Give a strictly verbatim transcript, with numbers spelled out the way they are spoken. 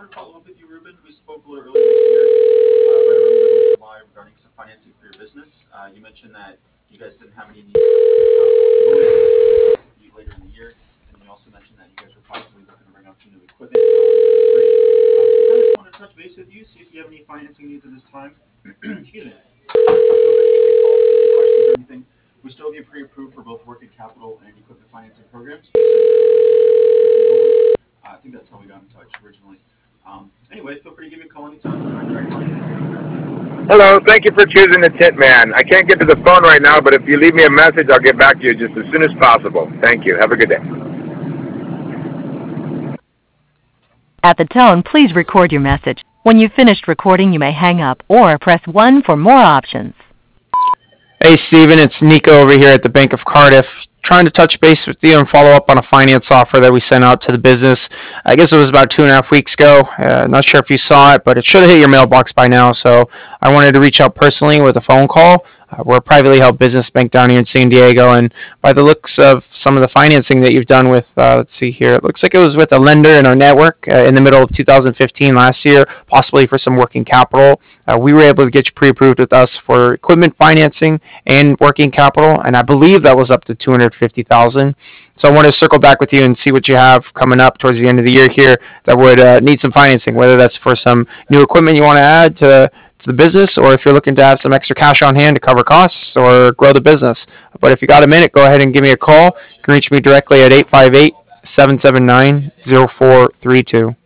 to follow up with you, Ruben. We spoke a little earlier this year, uh, right around the middle of July, regarding some financing for your business. Uh, you mentioned that you guys didn't have any needs for you later in the year, and you also mentioned that you guys were possibly looking to bring out some new equipment. Uh, so I just want to touch base with you, see if you have any financing needs at this time. Excuse me. Questions or anything. We still have you pre-approved for both working capital and equipment financing programs. Uh, I think that's how we got in touch originally. Um, anyway, feel free to give me a call anytime. Hello, thank you for choosing the Tint Man. I can't get to the phone right now, but if you leave me a message, I'll get back to you just as soon as possible. Thank you. Have a good day. At the tone, please record your message. When you've finished recording, you may hang up or press one for more options. Hey, Steven, it's Nico over here at the Bank of Cardiff. Trying to touch base with you and follow up on a finance offer that we sent out to the business. I guess it was about two and a half weeks ago. Uh, not sure if you saw it, but it should have hit your mailbox by now. So I wanted to reach out personally with a phone call. Uh, we're a privately held business bank down here in San Diego, and by the looks of some of the financing that you've done with, uh, let's see here, it looks like it was with a lender in our network uh, in the middle of two thousand fifteen last year, possibly for some working capital. Uh, we were able to get you pre-approved with us for equipment financing and working capital, and I believe that was up to two hundred fifty thousand dollars. So I want to circle back with you and see what you have coming up towards the end of the year here that would uh, need some financing, whether that's for some new equipment you want to add to to the business, or if you're looking to have some extra cash on hand to cover costs or grow the business. But if you got a minute, go ahead and give me a call. You can reach me directly at eight five eight, seven seven nine, zero four three two.